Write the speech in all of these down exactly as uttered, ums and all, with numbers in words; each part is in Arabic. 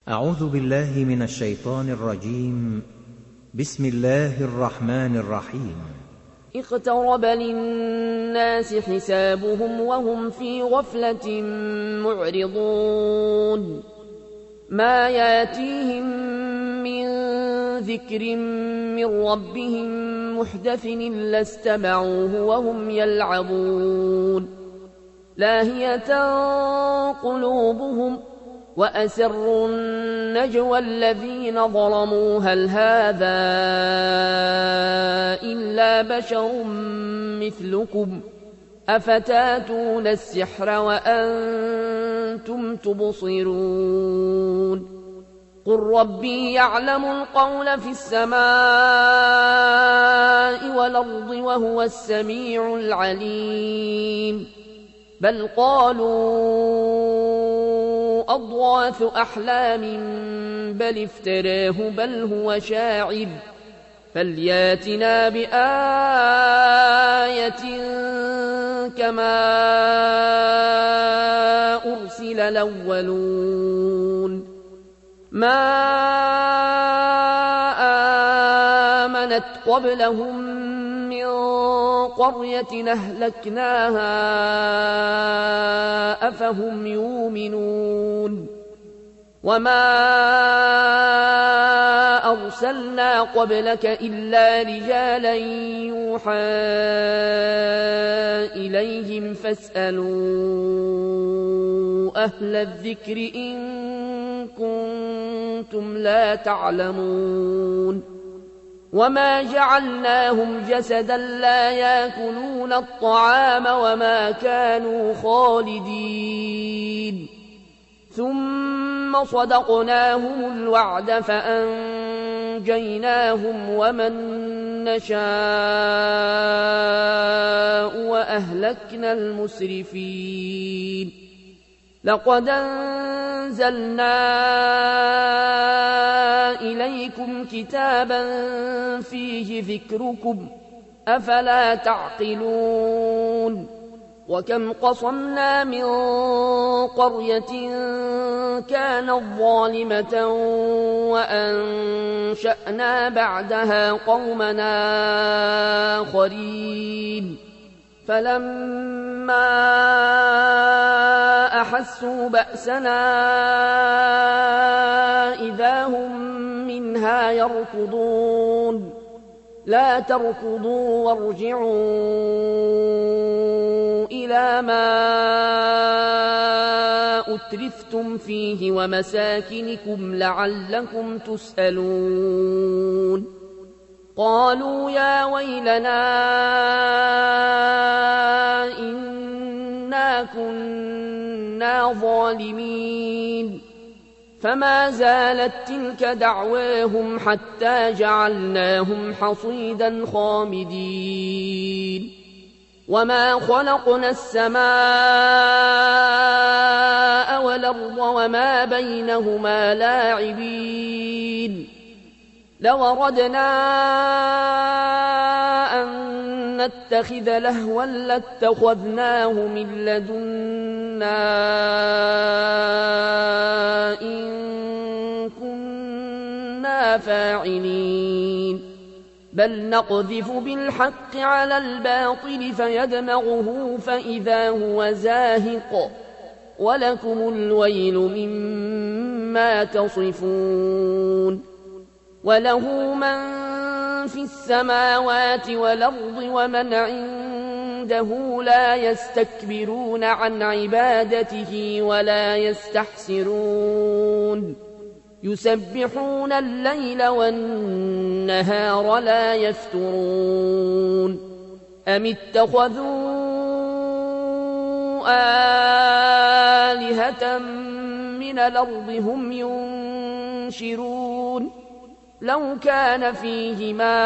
أعوذ بالله من الشيطان الرجيم. بسم الله الرحمن الرحيم. اقترب للناس حسابهم وهم في غفلة معرضون ما ياتيهم من ذكر من ربهم محدث إلا استمعوه وهم يلعبون لاهية قلوبهم وأسروا النجوى الذين ظلموا هل هذا إلا بشر مثلكم أفتاتون السحر وأنتم تبصرون قل ربي يعلم القول في السماء والأرض وهو السميع العليم بل قالوا أضغاث أحلام بل افتراه بل هو شاعر فلياتنا بآية كما أرسل الأولون ما آمنت قبلهم من قرية أهلكناها أفهم يؤمنون وما أرسلنا قبلك إلا رجالا يوحى إليهم فاسألوا أهل الذكر إن كنتم لا تعلمون وما جعلناهم جسدا لا يأكلون الطعام وما كانوا خالدين ثم صدقناهم الوعد فأنجيناهم ومن نشاء وأهلكنا المسرفين لقد أنزلنا إليكم كتابا فيه ذكركم أفلا تعقلون وكم قصمنا من قرية كانت ظالمة وأنشأنا بعدها قومنا آخرين فلما أحسوا بأسنا إذا هم منها يركضون لا تركضوا وارجعوا إلى ما أترفتم فيه ومساكنكم لعلكم تسألون قالوا يا ويلنا إنا كنا ظالمين فما زالت تلك دعواهم حتى جعلناهم حصيدا خامدين وما خلقنا السماء والأرض وما بينهما لاعبين لو أردنا أن نتخذ لهوا لاتخذناه من لدنا إن كنا فاعلين بل نقذف بالحق على الباطل فيدمغه فإذا هو زاهق ولكم الويل مما تصفون وله من في السماوات والأرض ومن عنده لا يستكبرون عن عبادته ولا يستحسرون يسبحون الليل والنهار لا يفترون أم اتخذوا آلهة من الأرض هم ينشرون لو كان فيهما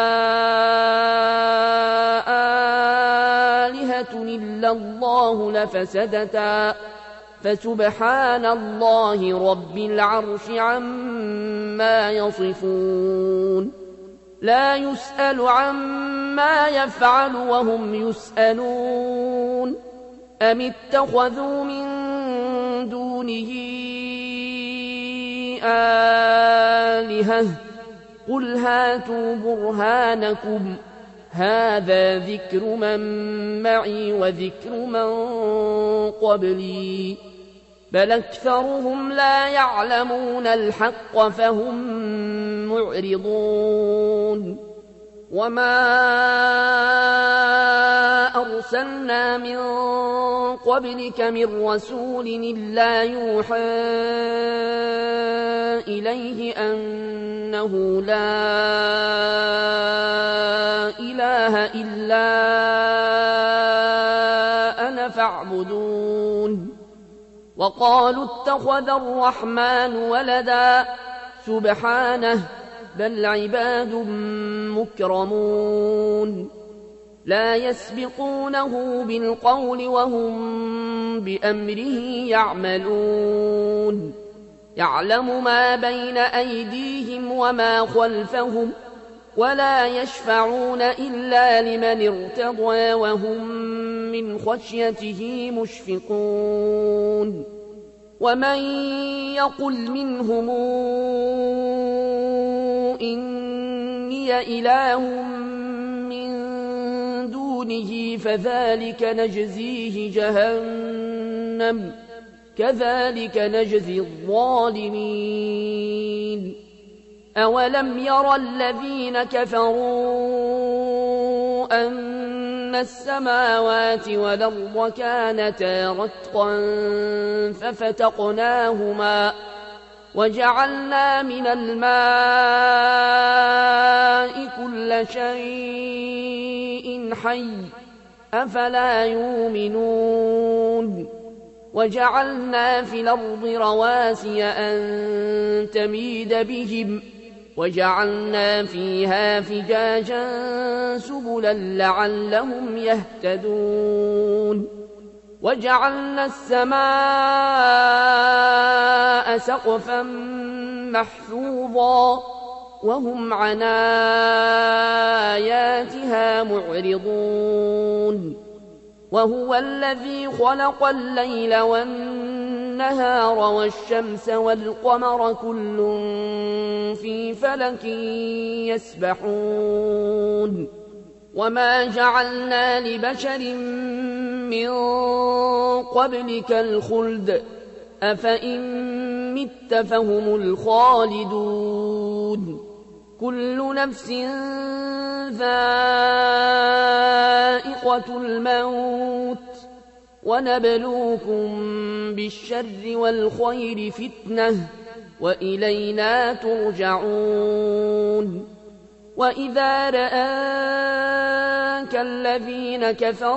آلهة إلا الله لفسدتا فسبحان الله رب العرش عما يصفون لا يسأل عما يفعل وهم يسألون أم اتخذوا من دونه آلهة قل هاتوا برهانكم هذا ذكر من معي وذكر من قبلي بل أكثرهم لا يعلمون الحق فهم معرضون وما أرسلنا من قبلك من رسول إلا يوحى إليه أنه لا إله إلا أنا فاعبدون وقالوا اتخذ الرحمن ولدا سبحانه بل عباد مكرمون لا يسبقونه بالقول وهم بأمره يعملون يعلم ما بين أيديهم وما خلفهم ولا يشفعون إلا لمن ارتضى وهم من خشيته مشفقون ومن يقل منهم إني إله من دونه فذلك نجزيه جهنم كذلك نجزي الظالمين أولم يرى الذين كفروا أن السماوات والأرض كانتا رتقا ففتقناهما وجعلنا من الماء كل شيء حي أفلا يؤمنون وجعلنا في الأرض رواسي أن تميد بهم وجعلنا فيها فجاجا سبلا لعلهم يهتدون وجعلنا السماء سقفا محفوظا وهم عن آياتها معرضون وهو الذي خلق الليل والنهار والشمس والقمر كل في فلك يسبحون وما جعلنا لبشر من قبلك الخلد أفإن مت فهم الخالدون كل نفس ذائقة الموت ونبلوكم بالشر والخير فتنة وإلينا ترجعون وإذا رآك الذين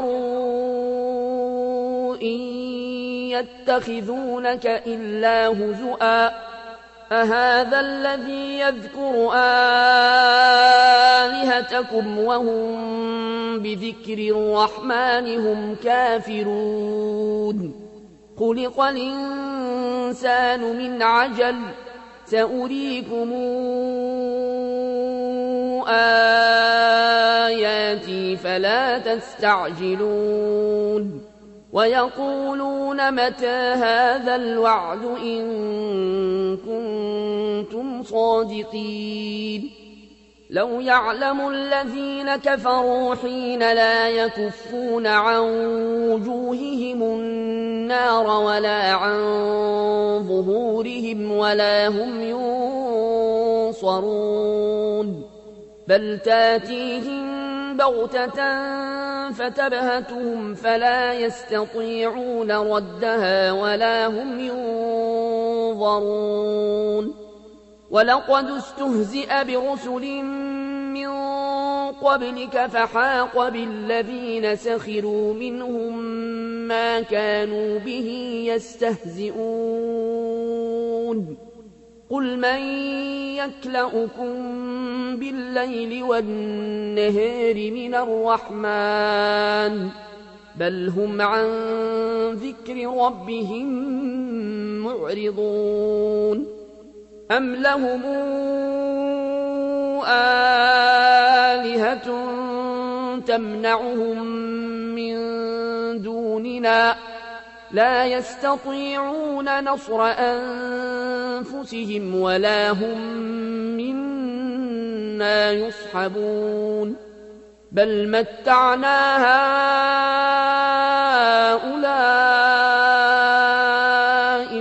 كفروا إن يتخذونك إلا هزؤا أهذا الذي يذكر آلهتكم وهم بذكر الرحمن هم كافرون خلق الإنسان من عجل سأريكم آياتي فلا تستعجلون ويقولون متى هذا الوعد إن كنتم صادقين لو يعلم الذين كفروا حين لا يكفون عن وجوههم النار ولا عن ظهورهم ولا هم ينصرون بل تاتيهم بغتة فتبهتهم فلا يستطيعون ردها ولا هم ينظرون ولقد استهزئ برسل من قبلك فحاق بالذين سخروا منهم ما كانوا به يستهزئون قل من يكلؤكم بالليل والنهار من الرحمن بل هم عن ذكر ربهم معرضون أم لهم آلهة تمنعهم من دوننا لا يستطيعون نصر أنفسهم ولا هم منا يصحبون بل متعنا هؤلاء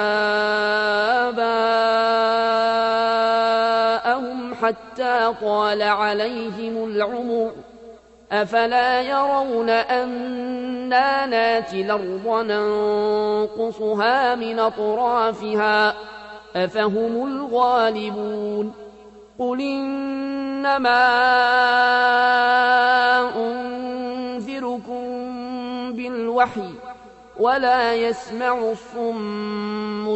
وآباءهم حتى طال عليهم العمر أفلا يرون أنا ناتي الأرض ننقصها من أطرافها أفهم الغالبون قل إنما أنذركم بالوحي ولا يسمع الصم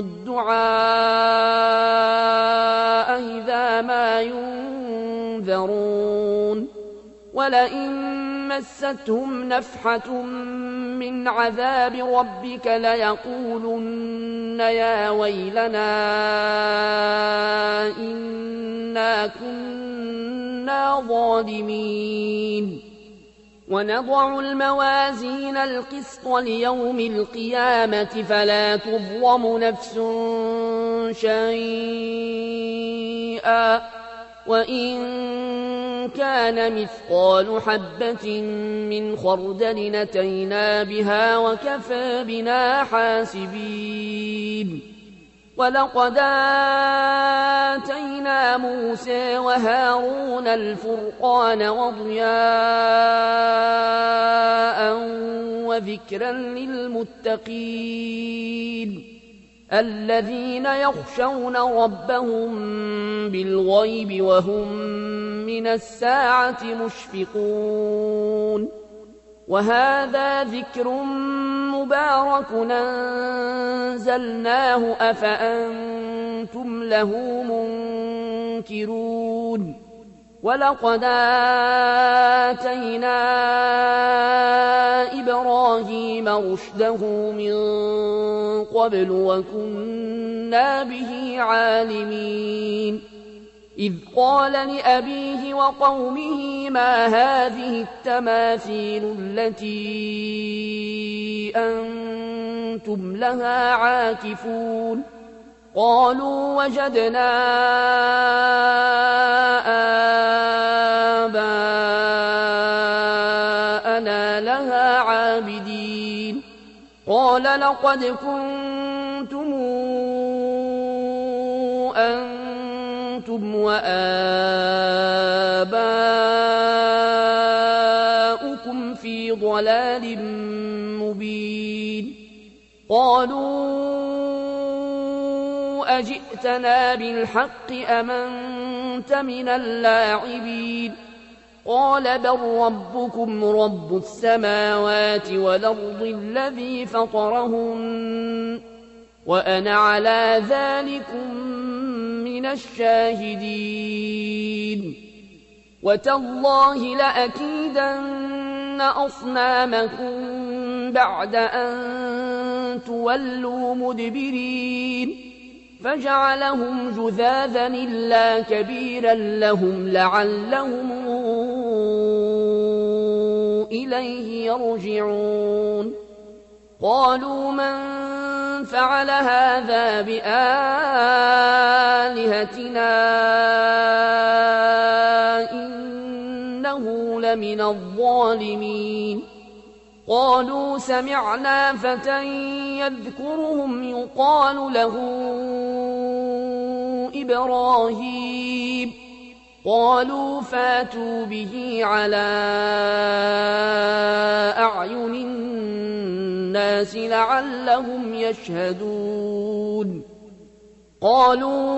الدعاء إذا ما ينذرون ولئن مستهم نفحة من عذاب ربك ليقولن يا ويلنا إنا كنا ظالمين ونضع الموازين القسط ليوم القيامة فلا تظلم نفس شيئا وإن كان مثقال حبة من خردل أتينا بها وكفى بنا حاسبين ولقد آتينا موسى وهارون الفرقان وضياء وذكرا للمتقين الذين يخشون ربهم بالغيب وهم من الساعة مشفقون وهذا ذكر مبارك أنزلناه أفأنتم له منكرون ولقد آتينا إبراهيم رشده من قبل وكنا به عالمين إذ قال لأبيه وقومه ما هذه التماثيل التي أنتم لها عاكفون قالوا وجدنا آباءنا لها عابدين قال لقد كنتم أنتم وآباؤكم في ضلال مبين قالوا أجئتنا بالحق أم أنت من اللاعبين قال بل ربكم رب السماوات والأرض الذي فطرهن وأنا على ذلكم من الشاهدين وتالله لأكيدن أصنامكم بعد أن تولوا مدبرين فجعلهم جذاذا إلا كبيرا لهم لعلهم إليه يرجعون قالوا من فعل هذا بآلهتنا إنه لمن الظالمين قالوا سمعنا فتى يذكرهم يقال له إبراهيم قالوا فاتوا به على أعين الناس لعلهم يشهدون قالوا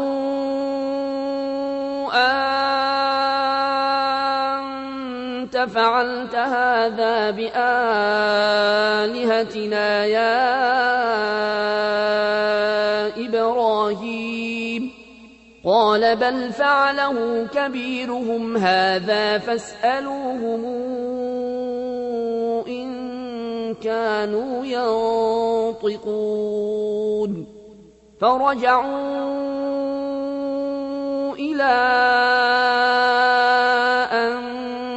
أنت فعلت هذا بآلهتنا يا إبراهيم قال بل فعله كبيرهم هذا فاسألوهم إن كانوا ينطقون فرجعوا إلى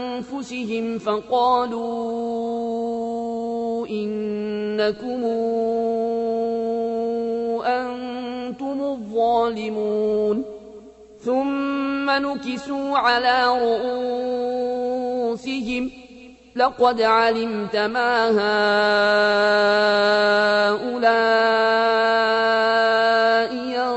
أنفسهم فقالوا إنكم ظالمون ثم نكسوا على رؤوسهم لقد علمت ما هؤلاء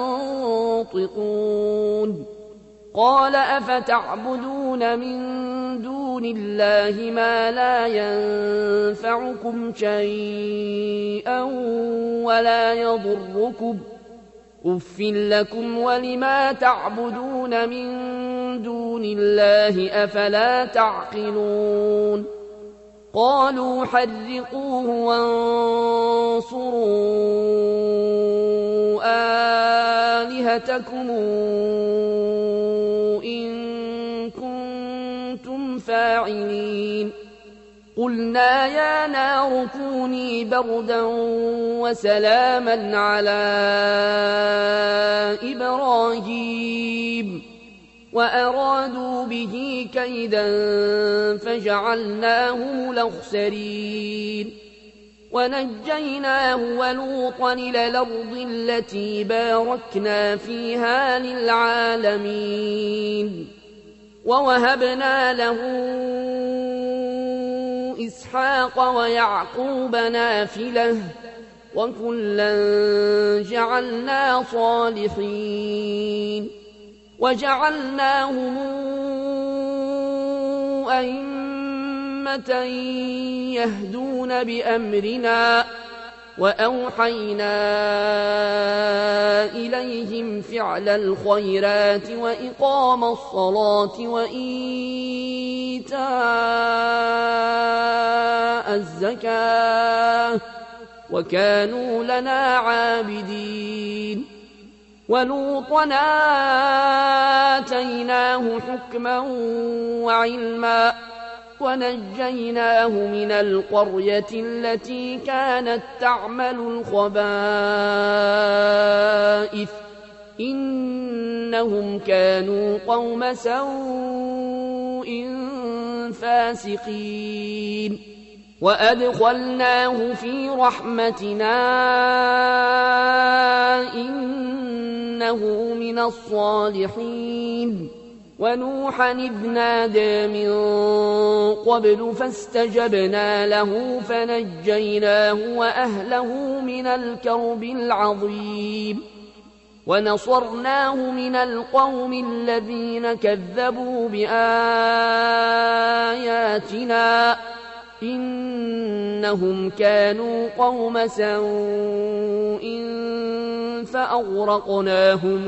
ينطقون قال أفتعبدون من دون الله ما لا ينفعكم شيئا ولا يضركم أف لكم ولما تعبدون من دون الله أفلا تعقلون قالوا حرقوه وانصروا آلهتكم إن كنتم فاعلين قلنا يا نار كوني بردا وسلاما على إبراهيم وأرادوا به كيدا فجعلناهم الأخسرين ونجيناه ولوطا إلى الأرض التي باركنا فيها للعالمين ووهبنا له إسحاق ويعقوب نافلة وكلا جعلنا صالحين وجعلناهم أئمة يهدون بأمرنا وأوحينا إليهم فعل الخيرات وإقام الصلاة وإيتاء الزكاة وكانوا لنا عابدين ولوطا آتيناه حكما وعلما ونجيناه من القرية التي كانت تعمل الخبائث إنهم كانوا قوم سوء فاسقين وأدخلناه في رحمتنا إنه من الصالحين ونوحا إذ نادى من قبل فاستجبنا له فنجيناه وأهله من الكرب العظيم ونصرناه من القوم الذين كذبوا بآياتنا إنهم كانوا قوم سوء فأغرقناهم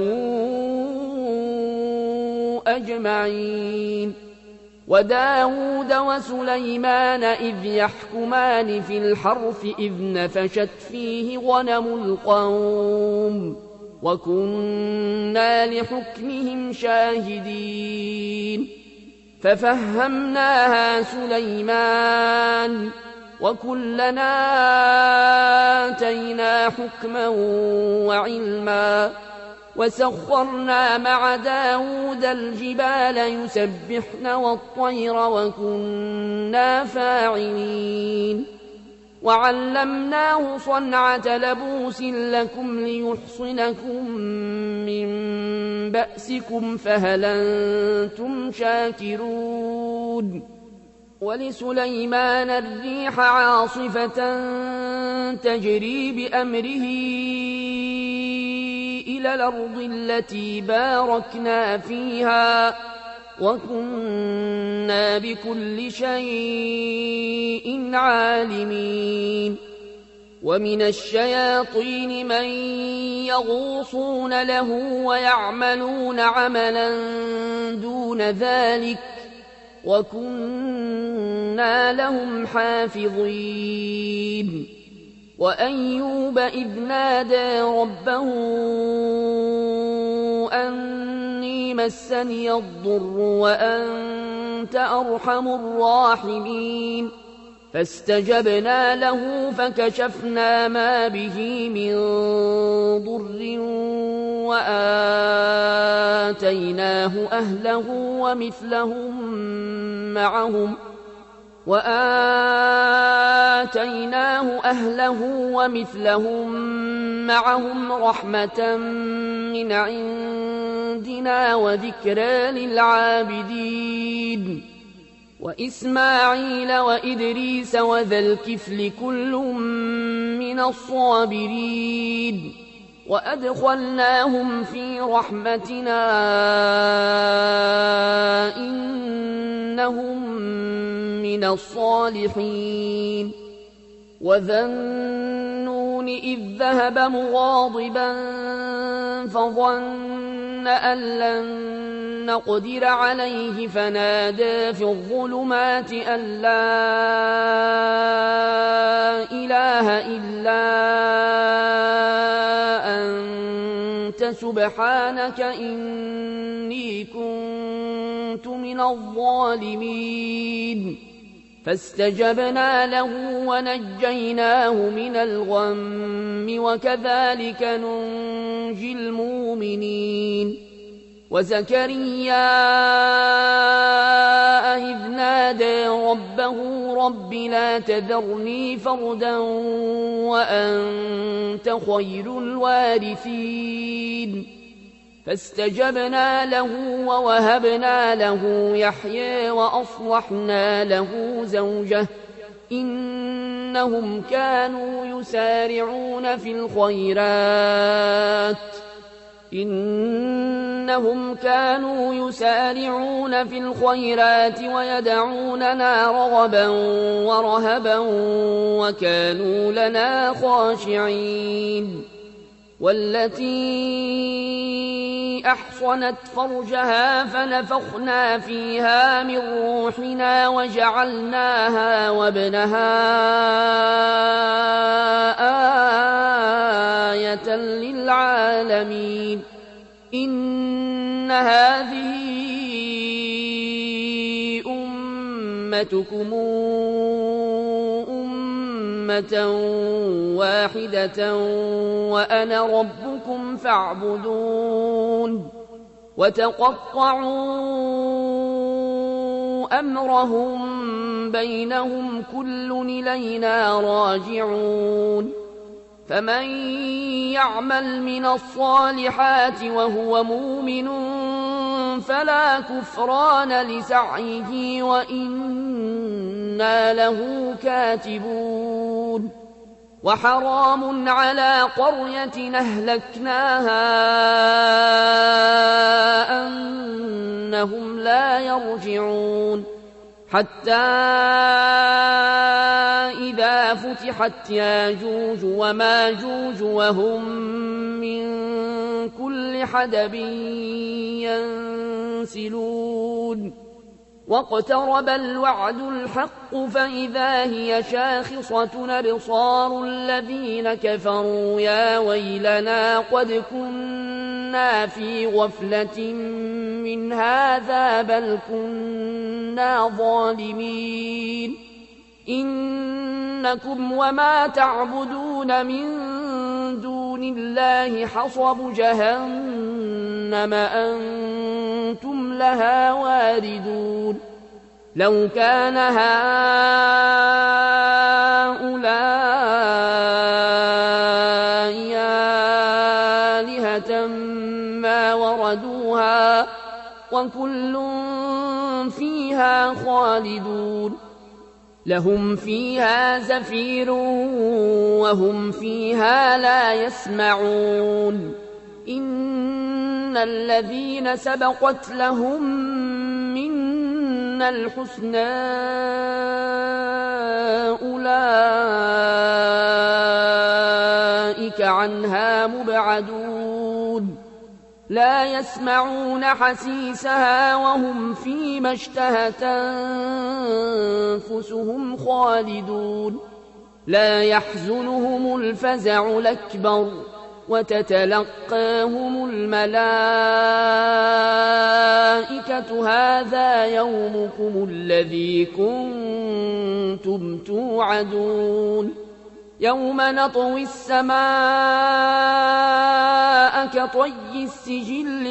أجمعين وداود وسليمان إذ يحكمان في الحرث إذ نفشت فيه غنم القوم وكنا لحكمهم شاهدين ففهمناها سليمان وكلنا آتينا حكما وعلما وسخرنا مع داود الجبال يسبحن والطير وكنا فاعلين وعلمناه صنعة لبوس لكم ليحصنكم من بأسكم فهل أنتم شاكرون ولسليمان الريح عاصفة تجري بأمره إلى الأرض التي باركنا فيها وكنا بكل شيء عالمين ومن الشياطين من يغوصون له ويعملون عملا دون ذلك وكنا لهم حافظين وأيوب إذ نادى ربه أني مسني الضر وأنت أرحم الراحمين فاستجبنا له فكشفنا ما به من ضر وآتيناه أهله ومثلهم معهم وآتيناه أهله ومثلهم معهم رحمة من عندنا وذكرى للعابدين وإسماعيل وإدريس وذا الكفل كل من الصابرين وأدخلناهم في رحمتنا إنهم من الصالحين وذا النون إذ ذهب مغاضبا فظن أن لن نقدر عليه فنادى في الظلمات أن لا إله إلا أنت سبحانك إني كنت من الظالمين فاستجبنا له ونجيناه من الغم وكذلك ننجي المؤمنين وزكريا إذ نادى ربه رب لا تذرني فردا وأنت خير الوارثين فاستجبنا له ووهبنا له يحيى وأصلحنا له زوجه إنهم كانوا يسارعون في الخيرات إنهم كانوا يسارعون في الخيرات ويدعوننا رغبا ورهبا وكانوا لنا خاشعين والتي أحصنت فرجها فنفخنا فيها من روحنا وجعلناها وابنها آية للعالمين إن هذه أمتكم أمة واحدة وأنا ربكم فاعبدون وتقطعوا أمرهم بينهم كل إلينا راجعون فمن يعمل من الصالحات وهو مؤمن فلا كفران لسعيه وإنا له كاتبون وحرام على قرية أهلكناها أنهم لا يرجعون حتى إذا فتحت ياجوج وماجوج وهم من كل حدب ينسلون واقترب الوعد الحق فإذا هي شاخصة أبصار الذين كفروا يا ويلنا قد كنا في غفلة من هذا بل كنا ظالمين إنكم وما تعبدون من دون الله حصب جهنم أنتم لها واردون لو كان هؤلاء آلهة ما وردوها وكل فيها خالدون لهم فيها زفير وهم فيها لا يسمعون إن الذين سبقت لهم منا الحسنى أولئك عنها مبعدون لا يسمعون حسيسها وهم فيما اشتهت أنفسهم خالدون لا يحزنهم الفزع الأكبر وتتلقاهم الملائكة هذا يومكم الذي كنتم توعدون يوم نطوي السماء كطي السجل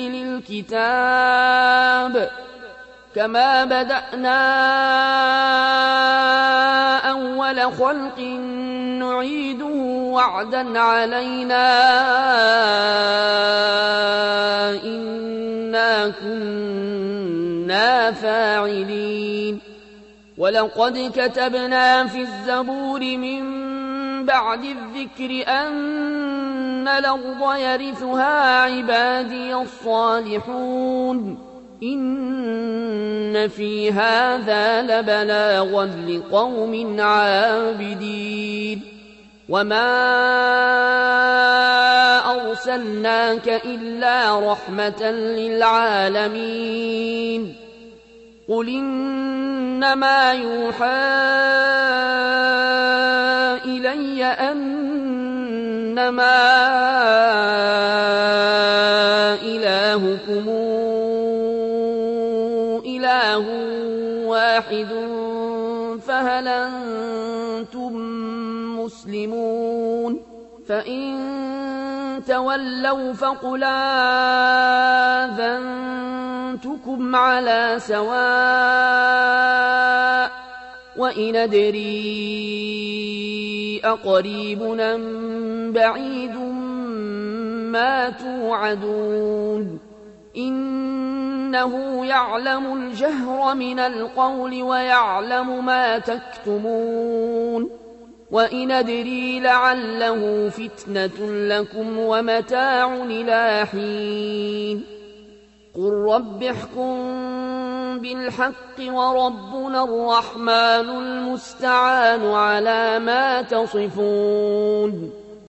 للكتاب كما بدأنا أول خلق نعيده وعدا علينا إنا كنا فاعلين ولقد كتبنا في الزبور من بعد الذكر أن الأرض يرثها عبادي الصالحون إن في هذا لبلاغا لقوم عابدين وما أرسلناك إلا رحمة للعالمين قل إنما يوحى إلي أنما إلهكم إله واحد فهل أنتم مسلمون فإن تولوا فقل آذنتكم على سواء وإن أدري أقريب أم بعيد ما توعدون إنه يعلم الجهر من القول ويعلم ما تكتمون وإن أدري لعله فتنة لكم ومتاع إلى حين قل رب احكم بالحق وربنا الرحمن المستعان على ما تصفون